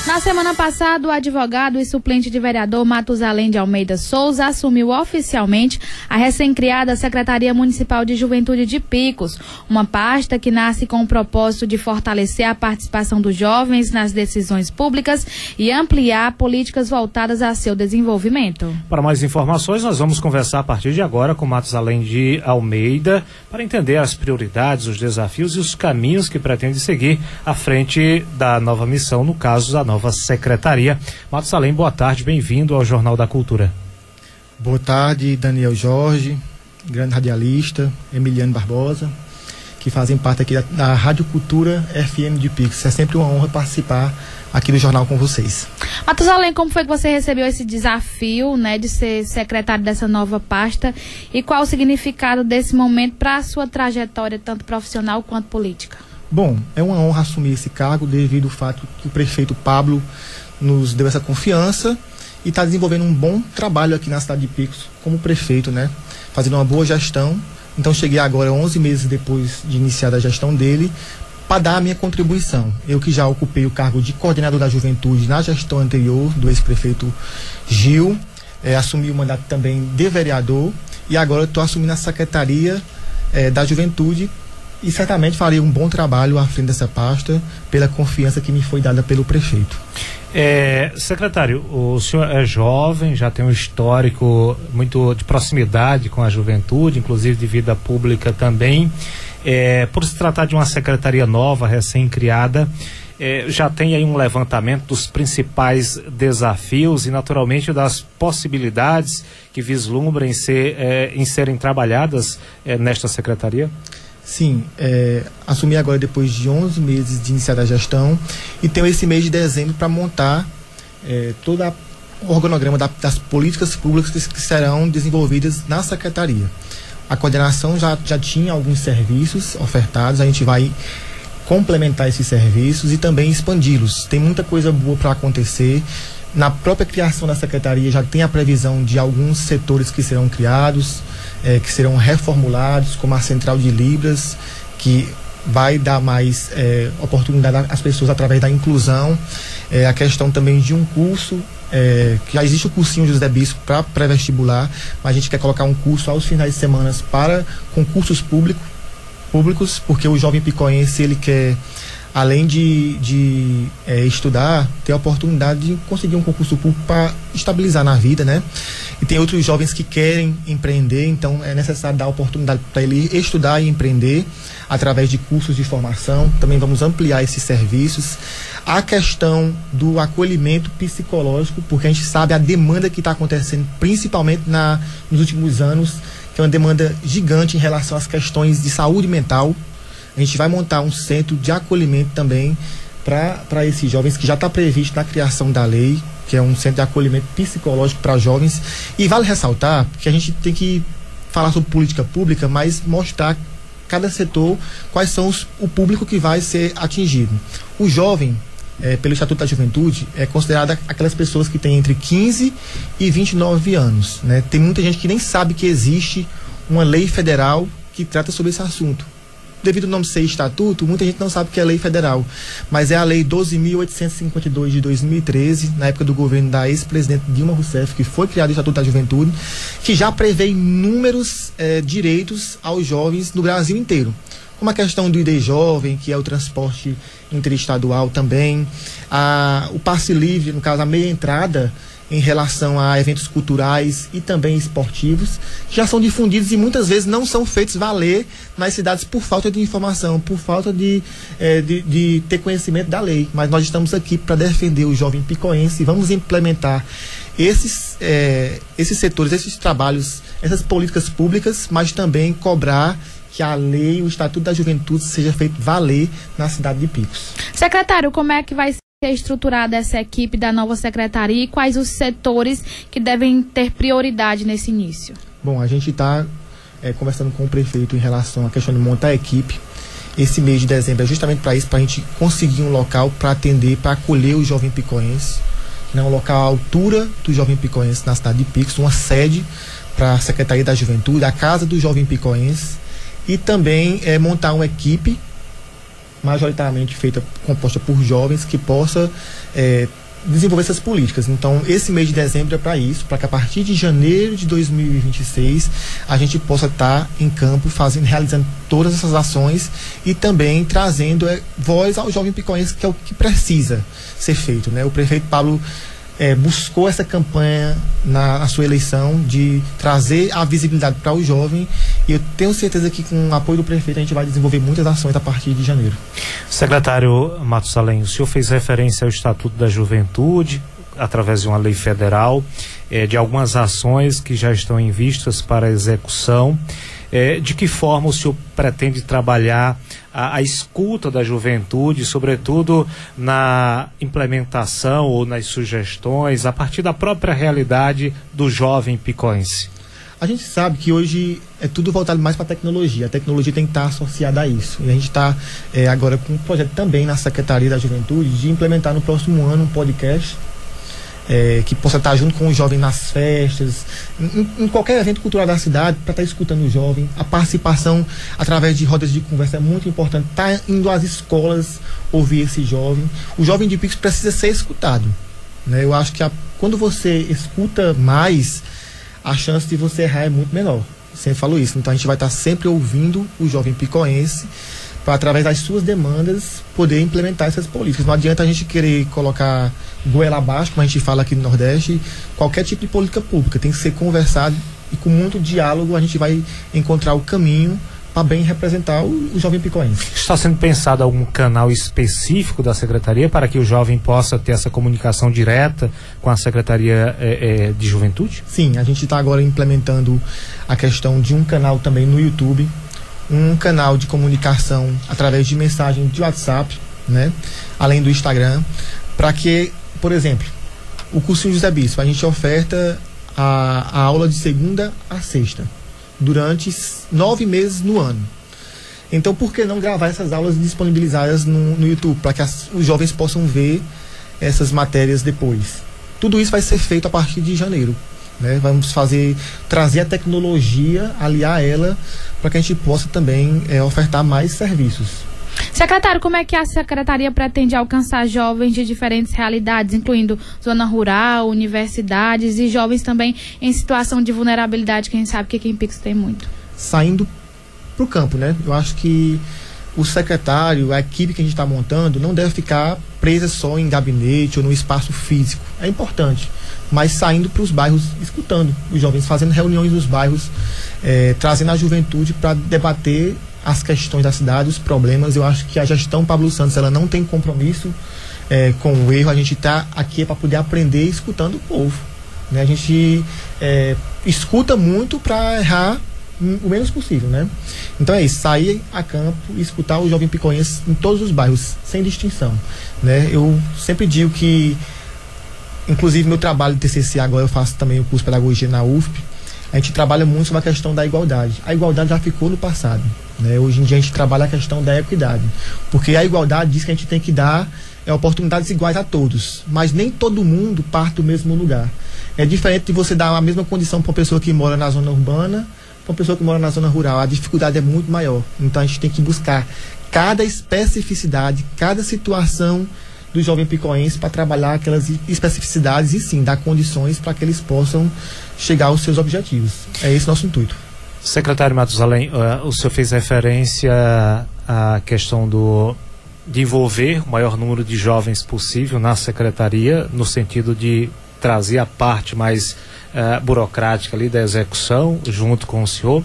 Na semana passada, o advogado e suplente de vereador Matusalém de Almeida Souza assumiu oficialmente a recém-criada Secretaria Municipal de Juventude de Picos, uma pasta que nasce com o propósito de fortalecer a participação dos jovens nas decisões públicas e ampliar políticas voltadas a seu desenvolvimento. Para mais informações, nós vamos conversar a partir de agora com Matusalém de Almeida para entender as prioridades, os desafios e os caminhos que pretende seguir à frente da nova missão, no caso da nova secretaria. Matusalém, boa tarde, bem-vindo ao Jornal da Cultura. Boa tarde, Daniel Jorge, grande radialista, Emiliano Barbosa, que fazem parte aqui da Rádio Cultura FM de Picos. É sempre uma honra participar aqui do jornal com vocês. Matusalém, como foi que você recebeu esse desafio, de ser secretário dessa nova pasta, e qual o significado desse momento para a sua trajetória, tanto profissional quanto política? Bom, é uma honra assumir esse cargo devido ao fato que o prefeito Pablo nos deu essa confiança e está desenvolvendo um bom trabalho aqui na cidade de Picos como prefeito, fazendo uma boa gestão. Então cheguei agora 11 meses depois de iniciar a gestão dele para dar a minha contribuição. Eu que já ocupei o cargo de coordenador da juventude na gestão anterior do ex-prefeito Gil, assumi o mandato também de vereador e agora estou assumindo a secretaria da juventude. E certamente farei um bom trabalho à frente dessa pasta pela confiança que me foi dada pelo prefeito. Secretário, o senhor é jovem, já tem um histórico muito de proximidade com a juventude, inclusive de vida pública também. Por se tratar de uma secretaria nova, recém-criada, já tem aí um levantamento dos principais desafios e naturalmente das possibilidades que vislumbram em serem trabalhadas nesta secretaria? Sim, assumi agora depois de 11 meses de iniciar a gestão e tenho esse mês de dezembro para montar todo o organograma das políticas públicas que serão desenvolvidas na secretaria. A coordenação já tinha alguns serviços ofertados, a gente vai complementar esses serviços e também expandi-los. Tem muita coisa boa para acontecer. Na própria criação da secretaria já tem a previsão de alguns setores que serão criados, que serão reformulados, como a Central de Libras, que vai dar mais oportunidade às pessoas através da inclusão. A questão também de um curso, que já existe o cursinho José Bispo para pré-vestibular, mas a gente quer colocar um curso aos finais de semana para concursos públicos, porque o jovem picoense, ele quer, além de estudar, ter a oportunidade de conseguir um concurso público para estabilizar na vida, E tem outros jovens que querem empreender, então é necessário dar a oportunidade para ele estudar e empreender através de cursos de formação. Também vamos ampliar esses serviços. A questão do acolhimento psicológico, porque a gente sabe a demanda que está acontecendo, principalmente nos últimos anos, que é uma demanda gigante em relação às questões de saúde mental. A gente vai montar um centro de acolhimento também para esses jovens, que já está previsto na criação da lei, que é um centro de acolhimento psicológico para jovens. E vale ressaltar que a gente tem que falar sobre política pública, mas mostrar cada setor quais são o público que vai ser atingido. O jovem, pelo Estatuto da Juventude, é considerado aquelas pessoas que têm entre 15 e 29 anos. Tem muita gente que nem sabe que existe uma lei federal que trata sobre esse assunto. Devido ao nome ser estatuto, muita gente não sabe que é lei federal, mas é a lei 12.852 de 2013, na época do governo da ex-presidente Dilma Rousseff, que foi criado o Estatuto da Juventude, que já prevê inúmeros direitos aos jovens no Brasil inteiro. Como a questão do ID Jovem, que é o transporte interestadual também, o passe livre, no caso a meia entrada, em relação a eventos culturais e também esportivos, que já são difundidos e muitas vezes não são feitos valer nas cidades por falta de informação, por falta de ter conhecimento da lei. Mas nós estamos aqui para defender o jovem picoense e vamos implementar esses setores, esses trabalhos, essas políticas públicas, mas também cobrar que a lei, o Estatuto da Juventude seja feito valer na cidade de Picos. Secretário, como é que vai ser estruturada essa equipe da nova secretaria e quais os setores que devem ter prioridade nesse início? Bom, a gente está conversando com o prefeito em relação à questão de montar a equipe. Esse mês de dezembro é justamente para isso, para a gente conseguir um local para atender, para acolher o jovem picoense, um local à altura do jovem picoense na cidade de Picos, uma sede para a Secretaria da Juventude, a Casa do Jovem Picoense, e também montar uma equipe majoritariamente composta por jovens, que possa desenvolver essas políticas. Então, esse mês de dezembro é para isso, para que a partir de janeiro de 2026 a gente possa estar em campo realizando todas essas ações e também trazendo voz ao jovem picoense, que é o que precisa ser feito, né? O prefeito Pablo buscou essa campanha na sua eleição de trazer a visibilidade para o jovem, e eu tenho certeza que com o apoio do prefeito a gente vai desenvolver muitas ações a partir de janeiro. Secretário Matusalém, o senhor fez referência ao Estatuto da Juventude através de uma lei federal, de algumas ações que já estão em vistas para execução. De que forma o senhor pretende trabalhar a escuta da juventude, sobretudo na implementação ou nas sugestões, a partir da própria realidade do jovem picoense? A gente sabe que hoje é tudo voltado mais para a tecnologia. A tecnologia tem que estar associada a isso. E a gente está agora com um projeto também na Secretaria da Juventude de implementar no próximo ano um podcast que possa estar junto com o jovem nas festas, em qualquer evento cultural da cidade, para estar escutando o jovem. A participação através de rodas de conversa é muito importante. Estar indo às escolas ouvir esse jovem. O jovem de Picos precisa ser escutado, né? Eu acho que quando você escuta mais, a chance de você errar é muito menor. Sempre falo isso. Então a gente vai estar sempre ouvindo o jovem picoense, para, através das suas demandas, poder implementar essas políticas. Não adianta a gente querer colocar goela abaixo, como a gente fala aqui no Nordeste, qualquer tipo de política pública. Tem que ser conversado, e com muito diálogo a gente vai encontrar o caminho para bem representar o jovem picoense. Está sendo pensado algum canal específico da Secretaria para que o jovem possa ter essa comunicação direta com a Secretaria de Juventude? Sim, a gente está agora implementando a questão de um canal também no YouTube, um canal de comunicação através de mensagem de WhatsApp, né? Além do Instagram, para que, por exemplo, o cursinho José Bispo, a gente oferta a aula de segunda a sexta, durante 9 meses no ano. Então, por que não gravar essas aulas disponibilizadas no YouTube, para que os jovens possam ver essas matérias depois? Tudo isso vai ser feito a partir de janeiro, né? Vamos trazer a tecnologia, aliar ela, para que a gente possa também ofertar mais serviços. Secretário, como é que a Secretaria pretende alcançar jovens de diferentes realidades, incluindo zona rural, universidades e jovens também em situação de vulnerabilidade, que a gente sabe que aqui em Picos tem muito? Saindo para o campo, né? Eu acho que o secretário, a equipe que a gente está montando, não deve ficar presa só em gabinete ou no espaço físico. É importante, mas saindo para os bairros, escutando os jovens, fazendo reuniões nos bairros, trazendo a juventude para debater as questões da cidade, os problemas. Eu acho que a gestão Pablo Santos, ela não tem compromisso com o erro. A gente está aqui para poder aprender escutando o povo, né? A gente escuta muito para errar o menos possível, né? Então é isso, sair a campo e escutar o jovem picoense em todos os bairros, sem distinção, né? Eu sempre digo que, inclusive meu trabalho de TCC agora, eu faço também o curso de pedagogia na UFP, a gente trabalha muito sobre a questão da igualdade. A igualdade já ficou no passado, né? Hoje em dia a gente trabalha a questão da equidade, porque a igualdade diz que a gente tem que dar oportunidades iguais a todos, mas nem todo mundo parte do mesmo lugar. É diferente de você dar a mesma condição para uma pessoa que mora na zona urbana, para uma pessoa que mora na zona rural. A dificuldade é muito maior. Então a gente tem que buscar cada especificidade, cada situação do jovem picoense para trabalhar aquelas especificidades e sim dar condições para que eles possam chegar aos seus objetivos. É esse o nosso intuito. Secretário Matusalém, o senhor fez referência à questão de envolver o maior número de jovens possível na secretaria, no sentido de trazer a parte mais burocrática ali da execução junto com o senhor,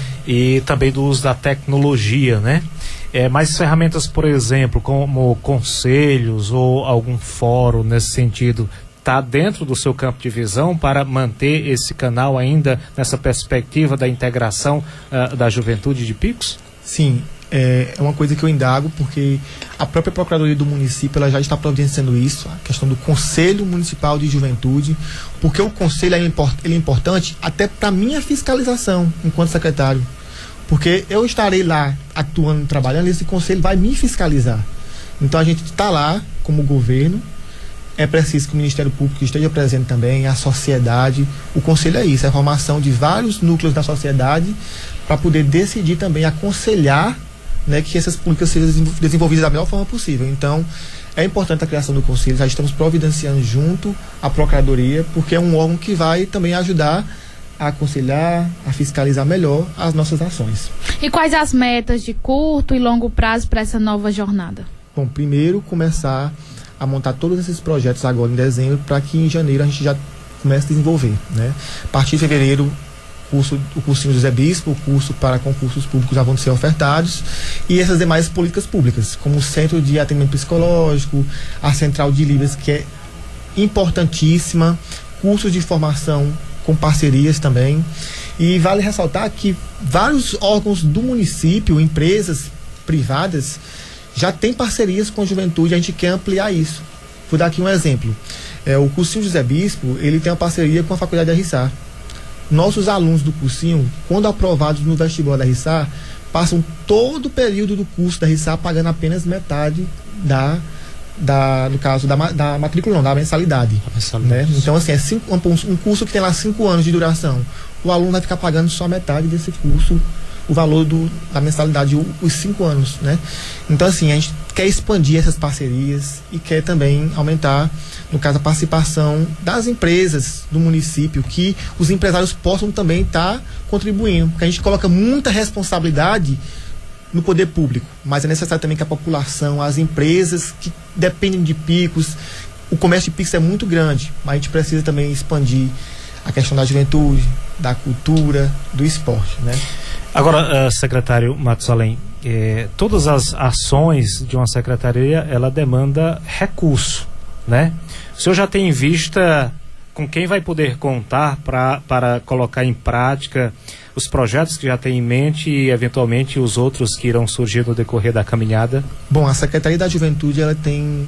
e também do uso da tecnologia, né? Mas ferramentas, por exemplo, como conselhos ou algum fórum nesse sentido, está dentro do seu campo de visão para manter esse canal ainda nessa perspectiva da integração da juventude de Picos? Sim, é uma coisa que eu indago, porque a própria Procuradoria do município ela já está providenciando isso, a questão do Conselho Municipal de Juventude, porque o conselho ele é importante até para minha fiscalização enquanto secretário, porque eu estarei lá atuando, trabalhando, e esse conselho vai me fiscalizar. Então a gente está lá como governo, é preciso que o Ministério Público esteja presente também, a sociedade. O conselho é isso, é a formação de vários núcleos da sociedade para poder decidir também, aconselhar né, que essas políticas sejam desenvolvidas da melhor forma possível. Então, é importante a criação do conselho, já estamos providenciando junto à Procuradoria, porque é um órgão que vai também ajudar a aconselhar, a fiscalizar melhor as nossas ações. E quais as metas de curto e longo prazo para essa nova jornada? Bom, primeiro começar a montar todos esses projetos agora em dezembro, para que em janeiro a gente já comece a desenvolver, né? A partir de fevereiro, o cursinho José Bispo, o curso para concursos públicos já vão ser ofertados, e essas demais políticas públicas, como o Centro de Atendimento Psicológico, a Central de Libras, que é importantíssima, cursos de formação com parcerias também. E vale ressaltar que vários órgãos do município, empresas privadas, já têm parcerias com a juventude. A gente quer ampliar isso. Vou dar aqui um exemplo. O cursinho José Bispo, ele tem uma parceria com a Faculdade da RSA. Nossos alunos do cursinho, quando aprovados no vestibular da RSA, passam todo o período do curso da RSA pagando apenas metade no caso da matrícula, não, da mensalidade. Né? Então, assim, é um curso que tem lá 5 anos de duração. O aluno vai ficar pagando só metade desse curso, o valor da mensalidade, os 5 anos, né? Então, assim, a gente quer expandir essas parcerias e quer também aumentar, no caso, a participação das empresas do município, que os empresários possam também estar contribuindo, porque a gente coloca muita responsabilidade no poder público, mas é necessário também que a população, as empresas que dependem de picos, o comércio de picos é muito grande, mas a gente precisa também expandir a questão da juventude, da cultura, do esporte, né? Agora, secretário Matusalém, todas as ações de uma secretaria, ela demanda recurso, né? O senhor já tem em vista com quem vai poder contar para colocar em prática os projetos que já tem em mente e, eventualmente, os outros que irão surgir no decorrer da caminhada? Bom, a Secretaria da Juventude, ela tem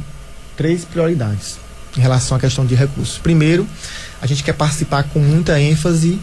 3 prioridades em relação à questão de recursos. Primeiro, a gente quer participar com muita ênfase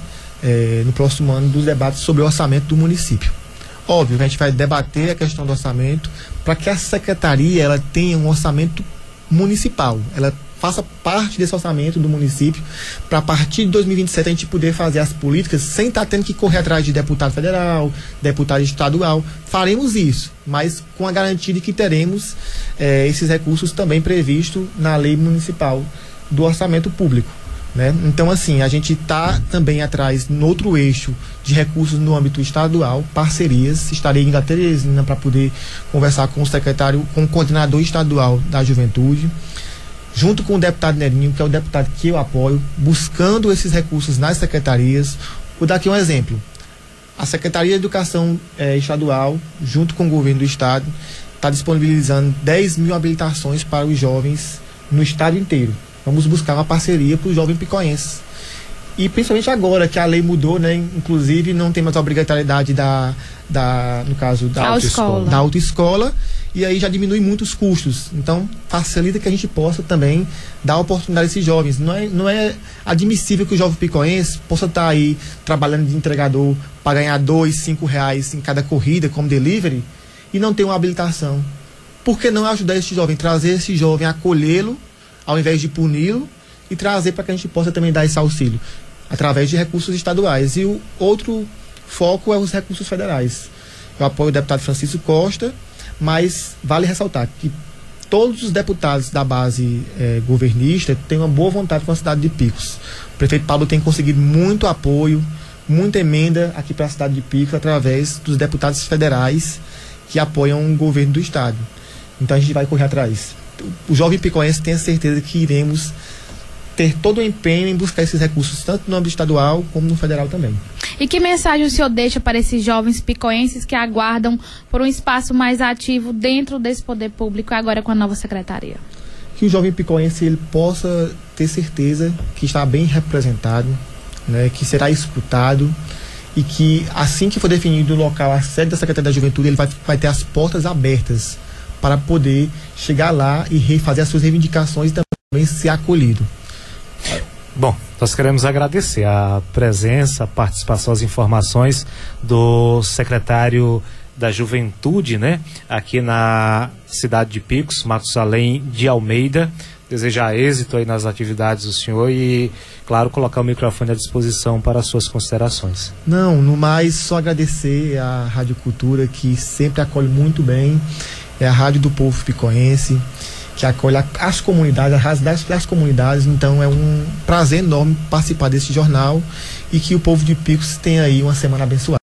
no próximo ano dos debates sobre o orçamento do município. Óbvio que a gente vai debater a questão do orçamento para que a secretaria ela tenha um orçamento municipal, ela faça parte desse orçamento do município, para a partir de 2027 a gente poder fazer as políticas sem estar tendo que correr atrás de deputado federal, deputado estadual. Faremos isso, mas com a garantia de que teremos esses recursos também previstos na lei municipal do orçamento público, né? Então, assim, a gente está também atrás, no outro eixo de recursos no âmbito estadual, parcerias. Estarei indo a Teresina para poder conversar com o secretário, com o coordenador estadual da juventude, junto com o deputado Nerinho, que é o deputado que eu apoio, buscando esses recursos nas secretarias. Vou dar aqui um exemplo. A Secretaria de Educação Estadual, junto com o governo do estado, está disponibilizando 10 mil habilitações para os jovens no estado inteiro. Vamos buscar uma parceria para os jovens picoenses. E principalmente agora que a lei mudou, né? Inclusive não tem mais a obrigatoriedade no caso da autoescola, e aí já diminui muito os custos. Então facilita que a gente possa também dar oportunidade a esses jovens. Não é admissível que o jovem picoense possa estar aí trabalhando de entregador para ganhar R$2, R$5 em cada corrida como delivery e não ter uma habilitação. Por que não ajudar esse jovem, trazer esse jovem, acolhê-lo ao invés de puni-lo, e trazer para que a gente possa também dar esse auxílio através de recursos estaduais. E o outro foco é os recursos federais. Eu apoio o deputado Francisco Costa, mas vale ressaltar que todos os deputados da base governista têm uma boa vontade com a cidade de Picos. O prefeito Pablo tem conseguido muito apoio, muita emenda aqui para a cidade de Picos através dos deputados federais que apoiam o governo do estado. Então a gente vai correr atrás. O jovem picoense tem a certeza que iremos ter todo o empenho em buscar esses recursos, tanto no âmbito estadual como no federal também. E que mensagem o senhor deixa para esses jovens picoenses que aguardam por um espaço mais ativo dentro desse poder público, agora com a nova secretaria? Que o jovem picoense ele possa ter certeza que está bem representado, né, que será escutado, e que assim que for definido o local, a sede da Secretaria da Juventude, ele vai ter as portas abertas para poder chegar lá e fazer as suas reivindicações e também ser acolhido. Bom, nós queremos agradecer a presença, a participação, as informações do secretário da Juventude, né? Aqui na cidade de Picos, Matusalém de Almeida, desejar êxito aí nas atividades do senhor e, claro, colocar o microfone à disposição para as suas considerações. Não, no mais, só agradecer à Rádio Cultura, que sempre acolhe muito bem, é a rádio do povo picoense, que acolhe as comunidades, a rádio das comunidades, então é um prazer enorme participar desse jornal e que o povo de Picos tenha aí uma semana abençoada.